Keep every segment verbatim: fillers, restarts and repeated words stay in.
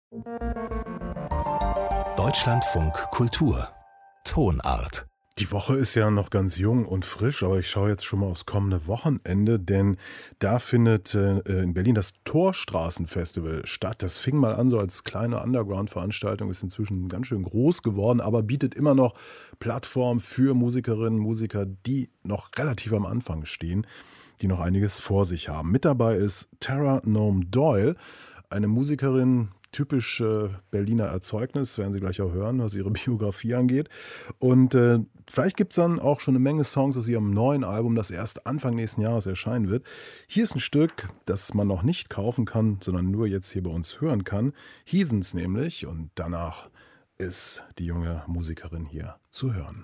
Deutschlandfunk Kultur Tonart. Die Woche ist ja noch ganz jung und frisch, aber ich schaue jetzt schon mal aufs kommende Wochenende, denn da findet äh, in Berlin das Torstraßenfestival statt. Das fing mal an so als kleine Underground-Veranstaltung, ist inzwischen ganz schön groß geworden, aber bietet immer noch Plattform für Musikerinnen und Musiker, die noch relativ am Anfang stehen, die noch einiges vor sich haben. Mit dabei ist Tara Noam Doyle, eine Musikerin, typisch äh, Berliner Erzeugnis, werden Sie gleich auch hören, was ihre Biografie angeht. Und äh, vielleicht gibt es dann auch schon eine Menge Songs aus ihrem neuen Album, das erst Anfang nächsten Jahres erscheinen wird. Hier ist ein Stück, das man noch nicht kaufen kann, sondern nur jetzt hier bei uns hören kann. Heathens nämlich. Und danach ist die junge Musikerin hier zu hören.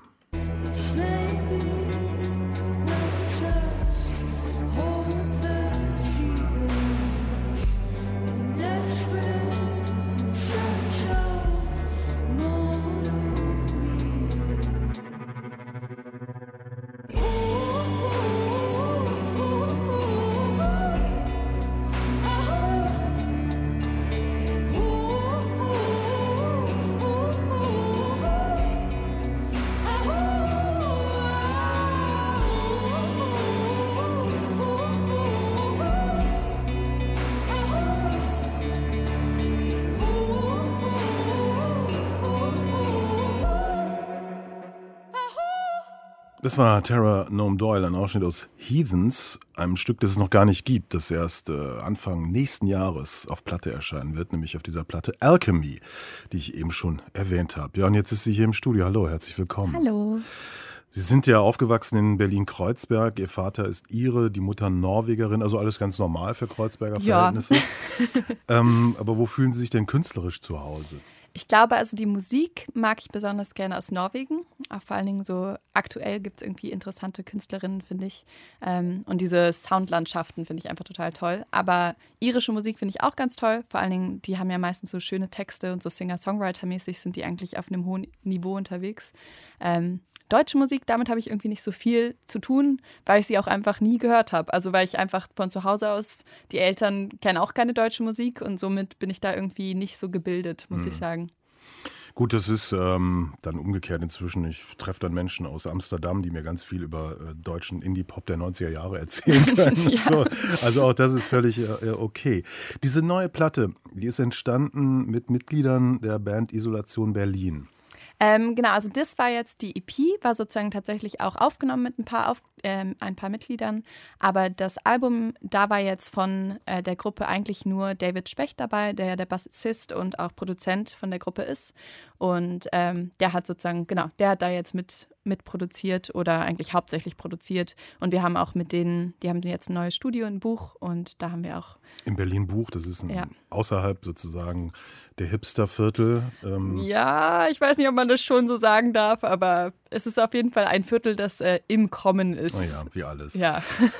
Das war Tara Noam Doyle, ein Ausschnitt aus Heathens, einem Stück, das es noch gar nicht gibt, das erst äh, Anfang nächsten Jahres auf Platte erscheinen wird, nämlich auf dieser Platte Alchemy, die ich eben schon erwähnt habe. Ja, und jetzt ist sie hier im Studio. Hallo, herzlich willkommen. Hallo. Sie sind ja aufgewachsen in Berlin-Kreuzberg. Ihr Vater ist Ire, die Mutter Norwegerin, also alles ganz normal für Kreuzberger Verhältnisse. Ja. ähm, aber wo fühlen Sie sich denn künstlerisch zu Hause? Ich glaube, also die Musik mag ich besonders gerne aus Norwegen. Auch vor allen Dingen so aktuell gibt es irgendwie interessante Künstlerinnen, finde ich. Ähm, und diese Soundlandschaften finde ich einfach total toll. Aber irische Musik finde ich auch ganz toll. Vor allen Dingen, die haben ja meistens so schöne Texte und so Singer-Songwriter-mäßig sind die eigentlich auf einem hohen Niveau unterwegs. Ähm, Deutsche Musik, damit habe ich irgendwie nicht so viel zu tun, weil ich sie auch einfach nie gehört habe. Also weil ich einfach von zu Hause aus, die Eltern kennen auch keine deutsche Musik und somit bin ich da irgendwie nicht so gebildet, muss hm. ich sagen. Gut, das ist ähm, dann umgekehrt inzwischen. Ich treffe dann Menschen aus Amsterdam, die mir ganz viel über äh, deutschen Indie-Pop der neunziger Jahre erzählen können. Ja. So, also auch das ist völlig äh, okay. Diese neue Platte, die ist entstanden mit Mitgliedern der Band Isolation Berlin. Ähm, genau, also das war jetzt die E P, war sozusagen tatsächlich auch aufgenommen mit ein paar, auf, ähm, ein paar Mitgliedern. Aber das Album, da war jetzt von äh, der Gruppe eigentlich nur David Specht dabei, der ja der Bassist und auch Produzent von der Gruppe ist. Und ähm, der hat sozusagen, genau, der hat da jetzt mit mitproduziert oder eigentlich hauptsächlich produziert. Und wir haben auch mit denen, die haben jetzt ein neues Studio in Buch und da haben wir auch... In Berlin-Buch, das ist ein, ja. außerhalb sozusagen der Hipsterviertel. Ähm. Ja, ich weiß nicht, ob man das schon so sagen darf, aber es ist auf jeden Fall ein Viertel, das äh, im Kommen ist. Oh ja, wie alles. Ja.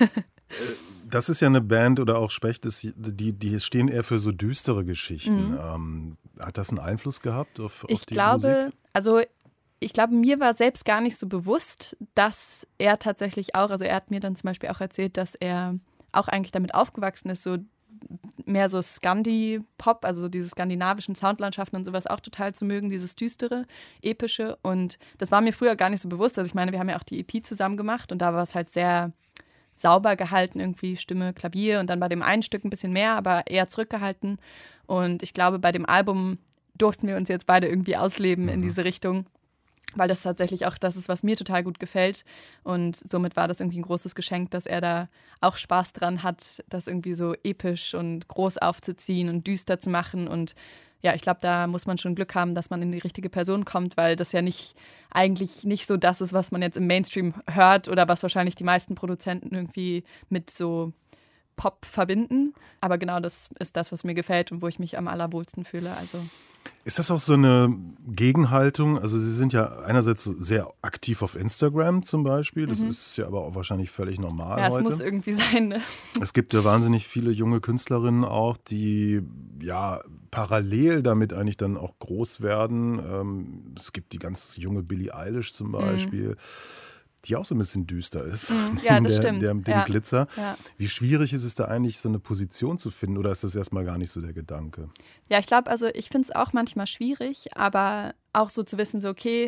Das ist ja eine Band oder auch Specht, die, die stehen eher für so düstere Geschichten. Mhm. Ähm, hat das einen Einfluss gehabt auf, auf ich die glaube, Musik? Also ich glaube, mir war selbst gar nicht so bewusst, dass er tatsächlich auch, also er hat mir dann zum Beispiel auch erzählt, dass er auch eigentlich damit aufgewachsen ist, so mehr so Scandi-Pop, also so diese skandinavischen Soundlandschaften und sowas auch total zu mögen, dieses düstere, epische. Und das war mir früher gar nicht so bewusst. Also ich meine, wir haben ja auch die E P zusammen gemacht und da war es halt sehr sauber gehalten, irgendwie Stimme, Klavier und dann bei dem einen Stück ein bisschen mehr, aber eher zurückgehalten. Und ich glaube, bei dem Album durften wir uns jetzt beide irgendwie ausleben mhm. in diese Richtung, weil das tatsächlich auch das ist, was mir total gut gefällt. Und somit war das irgendwie ein großes Geschenk, dass er da auch Spaß dran hat, das irgendwie so episch und groß aufzuziehen und düster zu machen. Und ja, ich glaube, da muss man schon Glück haben, dass man in die richtige Person kommt, weil das ja nicht eigentlich nicht so das ist, was man jetzt im Mainstream hört oder was wahrscheinlich die meisten Produzenten irgendwie mit so Pop verbinden. Aber genau das ist das, was mir gefällt und wo ich mich am allerwohlsten fühle. Also ist das auch so eine Gegenhaltung? Also Sie sind ja einerseits sehr aktiv auf Instagram zum Beispiel. Das mhm. ist ja aber auch wahrscheinlich völlig normal ja, heute. Ja, es muss irgendwie sein. Ne? Es gibt ja wahnsinnig viele junge Künstlerinnen auch, die ja parallel damit eigentlich dann auch groß werden. Es gibt die ganz junge Billie Eilish zum Beispiel. Mhm. die auch so ein bisschen düster ist. Mhm. Ja, das der, stimmt. Der, dem ja. Glitzer. Ja. Wie schwierig ist es da eigentlich, so eine Position zu finden oder ist das erstmal gar nicht so der Gedanke? Ja, ich glaube, also ich finde es auch manchmal schwierig, aber auch so zu wissen, so okay,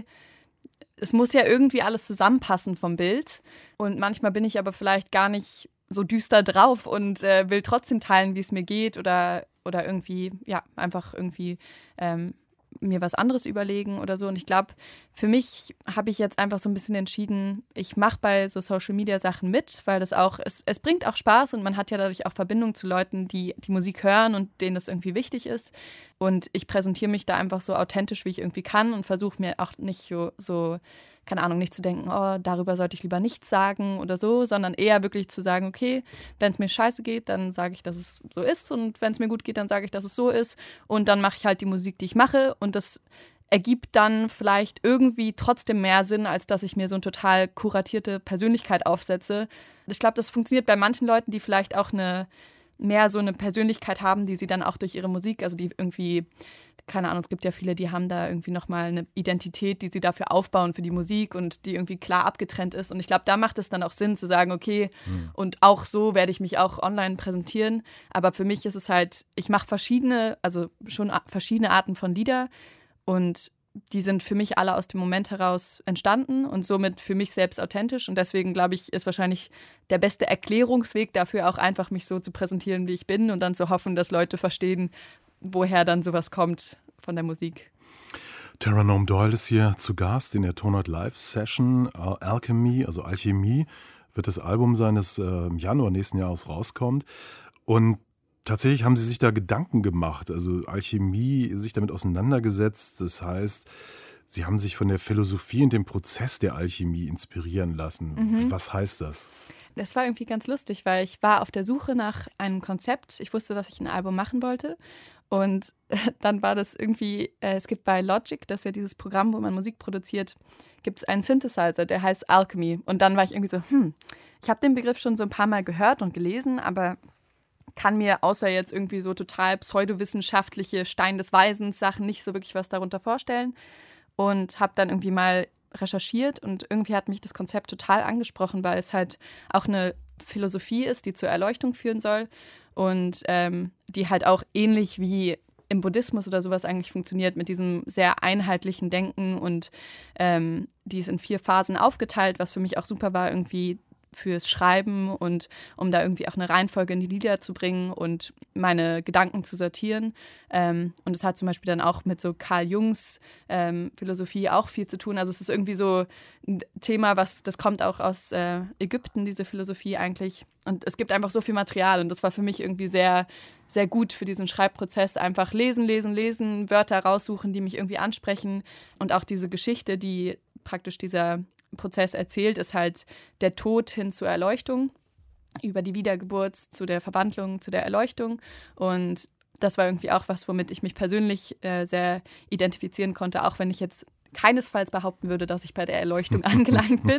es muss ja irgendwie alles zusammenpassen vom Bild und manchmal bin ich aber vielleicht gar nicht so düster drauf und äh, will trotzdem teilen, wie es mir geht oder, oder irgendwie, ja, einfach irgendwie ähm, mir was anderes überlegen oder so. Und ich glaube, für mich habe ich jetzt einfach so ein bisschen entschieden, ich mache bei so Social-Media-Sachen mit, weil das auch, es, es bringt auch Spaß und man hat ja dadurch auch Verbindung zu Leuten, die die Musik hören und denen das irgendwie wichtig ist. Und ich präsentiere mich da einfach so authentisch, wie ich irgendwie kann und versuche mir auch nicht so, so keine Ahnung, nicht zu denken, oh, darüber sollte ich lieber nichts sagen oder so, sondern eher wirklich zu sagen, okay, wenn es mir scheiße geht, dann sage ich, dass es so ist und wenn es mir gut geht, dann sage ich, dass es so ist und dann mache ich halt die Musik, die ich mache und das ergibt dann vielleicht irgendwie trotzdem mehr Sinn, als dass ich mir so eine total kuratierte Persönlichkeit aufsetze. Ich glaube, das funktioniert bei manchen Leuten, die vielleicht auch eine mehr so eine Persönlichkeit haben, die sie dann auch durch ihre Musik, also die irgendwie, keine Ahnung, es gibt ja viele, die haben da irgendwie nochmal eine Identität, die sie dafür aufbauen für die Musik und die irgendwie klar abgetrennt ist. Und ich glaube, da macht es dann auch Sinn zu sagen, okay, mhm. und auch so werde ich mich auch online präsentieren. Aber für mich ist es halt, ich mache verschiedene, also schon verschiedene Arten von Lieder und die sind für mich alle aus dem Moment heraus entstanden und somit für mich selbst authentisch. Und deswegen, glaube ich, ist wahrscheinlich der beste Erklärungsweg dafür auch einfach, mich so zu präsentieren, wie ich bin und dann zu hoffen, dass Leute verstehen, woher dann sowas kommt von der Musik. Tara Noam Doyle ist hier zu Gast in der Tonart Live Session. Alchemy, also Alchemie, wird das Album sein, das äh, im Januar nächsten Jahres rauskommt. Und tatsächlich haben Sie sich da Gedanken gemacht, also Alchemie, sich damit auseinandergesetzt. Das heißt, Sie haben sich von der Philosophie und dem Prozess der Alchemie inspirieren lassen. Mhm. Was heißt das? Das war irgendwie ganz lustig, weil ich war auf der Suche nach einem Konzept. Ich wusste, dass ich ein Album machen wollte. Und dann war das irgendwie, äh, es gibt bei Logic, das ist ja dieses Programm, wo man Musik produziert, gibt es einen Synthesizer, der heißt Alchemy. Und dann war ich irgendwie so, hm, ich habe den Begriff schon so ein paar Mal gehört und gelesen, aber kann mir außer jetzt irgendwie so total pseudowissenschaftliche Stein des Weisens Sachen nicht so wirklich was darunter vorstellen und habe dann irgendwie mal recherchiert und irgendwie hat mich das Konzept total angesprochen, weil es halt auch eine Philosophie ist, die zur Erleuchtung führen soll und ähm, die halt auch ähnlich wie im Buddhismus oder sowas eigentlich funktioniert mit diesem sehr einheitlichen Denken und ähm, die ist in vier Phasen aufgeteilt, was für mich auch super war, irgendwie fürs Schreiben und um da irgendwie auch eine Reihenfolge in die Lieder zu bringen und meine Gedanken zu sortieren. Ähm, und es hat zum Beispiel dann auch mit so Carl Jungs ähm, Philosophie auch viel zu tun. Also es ist irgendwie so ein Thema, was das kommt auch aus äh, Ägypten, diese Philosophie eigentlich. Und es gibt einfach so viel Material und das war für mich irgendwie sehr, sehr gut für diesen Schreibprozess. Einfach lesen, lesen, lesen, Wörter raussuchen, die mich irgendwie ansprechen und auch diese Geschichte, die praktisch dieser Prozess erzählt, ist halt der Tod hin zur Erleuchtung, über die Wiedergeburt zu der Verwandlung, zu der Erleuchtung. Und das war irgendwie auch was, womit ich mich persönlich äh, sehr identifizieren konnte, auch wenn ich jetzt keinesfalls behaupten würde, dass ich bei der Erleuchtung angelangt bin.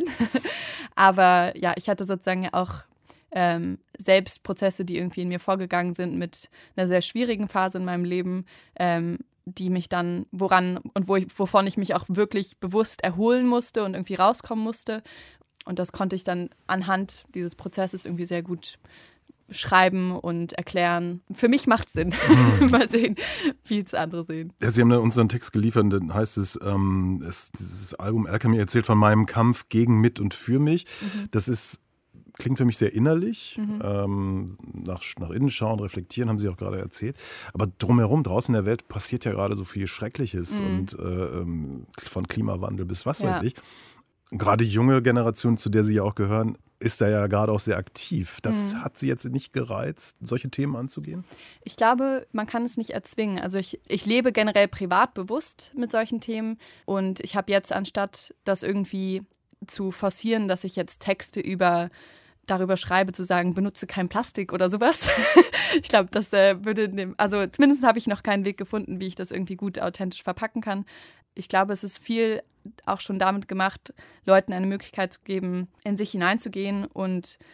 Aber ja, ich hatte sozusagen auch ähm, selbst Prozesse, die irgendwie in mir vorgegangen sind mit einer sehr schwierigen Phase in meinem Leben, ähm, die mich dann, woran und wo ich, wovon ich mich auch wirklich bewusst erholen musste und irgendwie rauskommen musste. Und das konnte ich dann anhand dieses Prozesses irgendwie sehr gut schreiben und erklären. Für mich macht es Sinn. Mhm. Mal sehen, wie es andere sehen. Ja, Sie haben da unseren Text geliefert, dann heißt es, ähm, es, dieses Album Alchemy erzählt von meinem Kampf gegen, mit und für mich. Mhm. Das ist klingt für mich sehr innerlich, mhm. ähm, nach, nach innen schauen, reflektieren, haben Sie auch gerade erzählt. Aber drumherum, draußen in der Welt passiert ja gerade so viel Schreckliches mhm. und äh, von Klimawandel bis was ja. weiß ich. Gerade die junge Generation, zu der Sie ja auch gehören, ist da ja gerade auch sehr aktiv. Das mhm. hat Sie jetzt nicht gereizt, solche Themen anzugehen? Ich glaube, man kann es nicht erzwingen. Also ich, ich lebe generell privat bewusst mit solchen Themen und ich habe jetzt, anstatt das irgendwie zu forcieren, dass ich jetzt Texte über darüber schreibe, zu sagen, benutze kein Plastik oder sowas. Ich glaube, das äh, würde, dem, also zumindest habe ich noch keinen Weg gefunden, wie ich das irgendwie gut authentisch verpacken kann. Ich glaube, es ist viel auch schon damit gemacht, Leuten eine Möglichkeit zu geben, in sich hineinzugehen und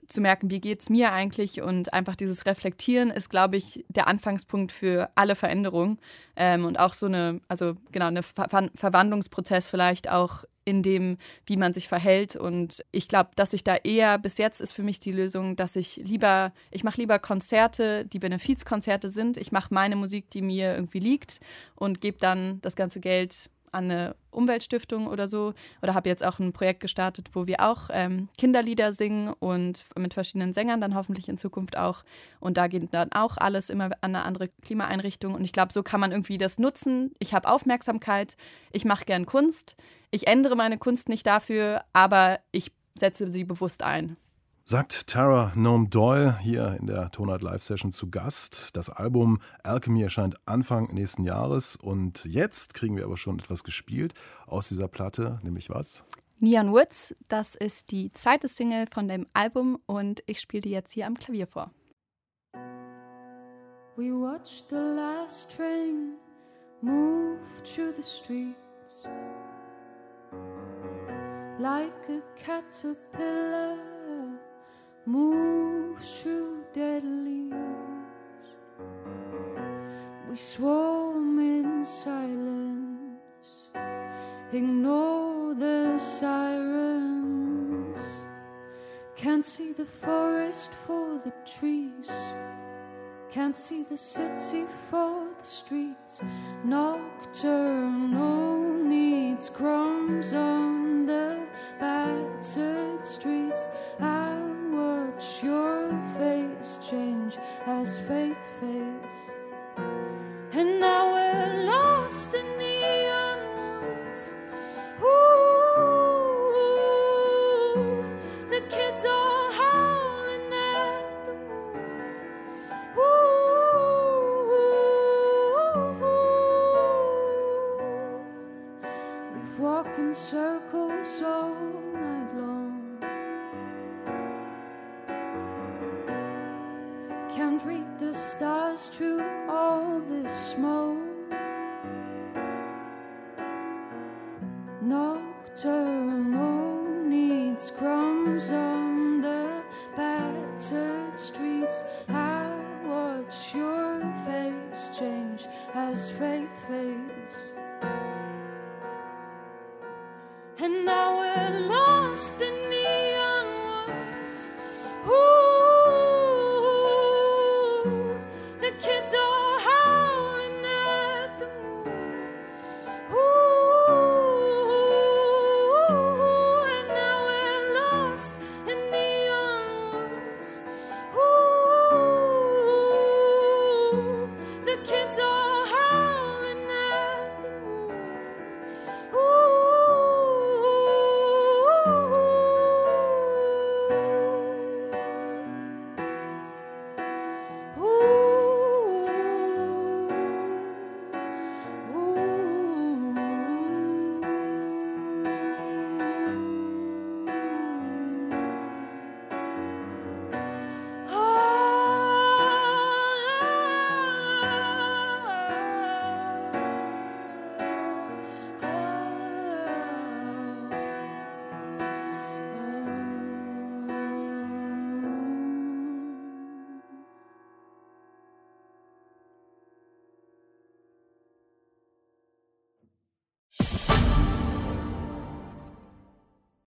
zu merken, wie geht es mir eigentlich, und einfach dieses Reflektieren ist, glaube ich, der Anfangspunkt für alle Veränderungen ähm, und auch so eine, also genau, eine Ver- Verwandlungsprozess vielleicht auch in dem, wie man sich verhält. Und ich glaube, dass ich da eher, bis jetzt ist für mich die Lösung, dass ich lieber, ich mache lieber Konzerte, die Benefizkonzerte sind. Ich mache meine Musik, die mir irgendwie liegt, und gebe dann das ganze Geld an eine Umweltstiftung oder so. Oder habe jetzt auch ein Projekt gestartet, wo wir auch ähm, Kinderlieder singen und mit verschiedenen Sängern dann hoffentlich in Zukunft auch. Und da geht dann auch alles immer an eine andere Klimaeinrichtung. Und ich glaube, so kann man irgendwie das nutzen. Ich habe Aufmerksamkeit, ich mache gern Kunst. Ich ändere meine Kunst nicht dafür, aber ich setze sie bewusst ein. Sagt Tara Noam Doyle hier in der Tonart Live Session zu Gast. Das Album Alchemy erscheint Anfang nächsten Jahres, und jetzt kriegen wir aber schon etwas gespielt aus dieser Platte, nämlich was? Neon Woods, das ist die zweite Single von dem Album, und ich spiele die jetzt hier am Klavier vor. We watched the last train move through the streets like a caterpillar moves through dead leaves. We swarm in silence, ignore the sirens, can't see the forest for the trees, can't see the city for the streets. Nocturnal needs crumbs on the battered streets. I watch your face change as faith fades, and now we're lost in neon woods. Ooh, the kids are howling at the moon. Ooh, we've walked in circles all night long, can't read the stars through all this smoke. Nocturnal needs crumbs on the battered streets. I watch your face change as faith fades,